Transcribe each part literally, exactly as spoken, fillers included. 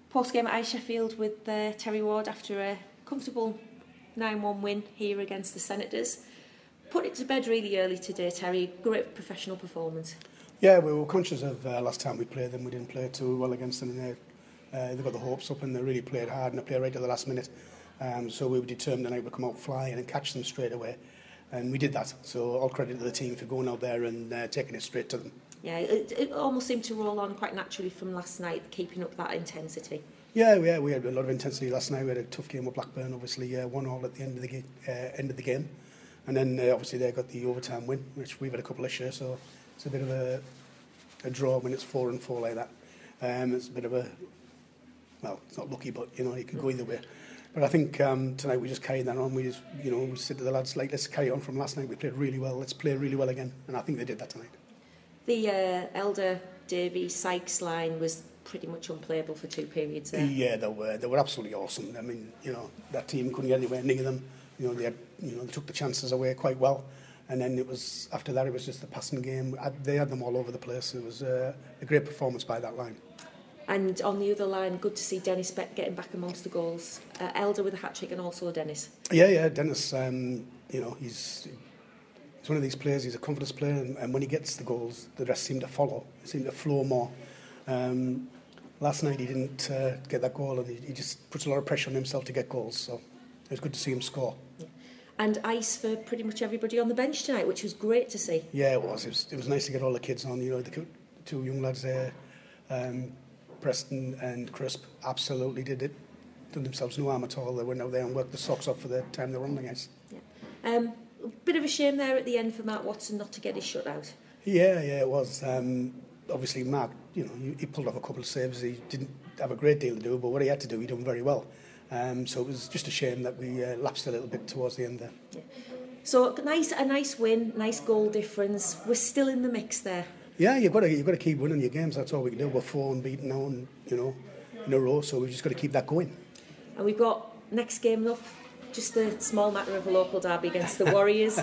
Post-game at Ice Sheffield with uh, Terry Ward after a comfortable nine one win here against the Senators. Put it to bed really early today, Terry. Great professional performance. Yeah, we were conscious of uh, last time we played them. We didn't play too well against them. They, uh, they got the hopes up and they really played hard and they played right to the last minute. Um, so we were determined tonight to come out flying and catch them straight away. And we did that. So all credit to the team for going out there and uh, taking it straight to them. Yeah, it, it almost seemed to roll on quite naturally from last night, keeping up that intensity. Yeah, yeah, we had a lot of intensity last night. We had a tough game with Blackburn, obviously uh, one all at the end of the ga- uh, end of the game, and then uh, obviously they got the overtime win, which we've had a couple this year. So it's a bit of a, a draw when it's four and four like that. Um, it's a bit of a well, it's not lucky, but you know, it could go either way. But I think um, tonight we just carried that on. We just, you know, we said to the lads, like, let's carry on from last night. We played really well. Let's play really well again, and I think they did that tonight. The uh, Elder, Davies, Sykes line was pretty much unplayable for two periods there. Yeah, they were. They were absolutely awesome. I mean, you know, that team couldn't get anywhere near them. You know, they had, you know, they took the chances away quite well. And then it was after that, it was just a passing game. They had them all over the place. It was uh, a great performance by that line. And on the other line, good to see Dennis Beck getting back amongst the goals. Uh, Elder with a hat trick and also Dennis. Yeah, yeah, Dennis. Um, you know, he's. He's one of these players, he's a confidence player, and, and when he gets the goals, the rest seem to follow, seem to flow more. Um, last night he didn't uh, get that goal, and he, he just puts a lot of pressure on himself to get goals, so it was good to see him score. Yeah. And ice for pretty much everybody on the bench tonight, which was great to see. Yeah, it was. It was, it was nice to get all the kids on, you know, the two young lads there, um, Preston and Crisp, absolutely did it. Done themselves no harm at all. They went out there and worked the socks off for the time they were on the ice. Yeah. Um, A bit of a shame there at the end for Mark Watson not to get his shutout. Yeah, yeah, it was. Um, obviously, Mark, you know, he, he pulled off a couple of saves. He didn't have a great deal to do, but what he had to do, he done very well. Um, so it was just a shame that we uh, lapsed a little bit towards the end there. Yeah. So nice, a nice win, nice goal difference. We're still in the mix there. Yeah, you've got to you've got to keep winning your games. That's all we can do. We're four unbeaten now, and you know, in a row. So we've just got to keep that going. And we've got next game up. Just a small matter of a local derby against the Warriors,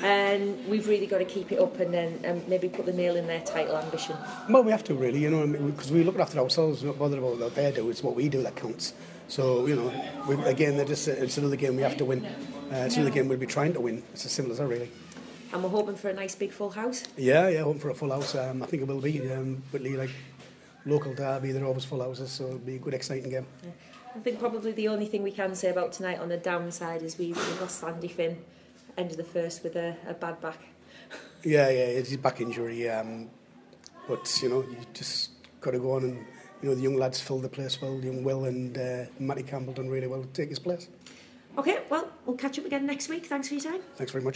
and we've really got to keep it up and then and maybe put the nail in their title ambition. Well, we have to really, you know, because we look after ourselves, not bothered about what they do. It's what we do that counts. So, you know, we, again, they're just, it's another game we have to win. Uh, it's another game we'll be trying to win. It's as simple as that, really. And we're hoping for a nice big full house. Yeah, yeah, hoping for a full house. Um, I think it will be. Um, but like local derby, they're always full houses, so it'll be a good, exciting game. Yeah. I think probably the only thing we can say about tonight on the downside is we, we lost Andy Finn, end of the first with a, a bad back. Yeah, yeah, it's his back injury. Um, but, you know, you just got to go on and, you know, the young lads filled the place well. Young Will and uh, Matty Campbell done really well to take his place. OK, well, we'll catch up again next week. Thanks for your time. Thanks very much.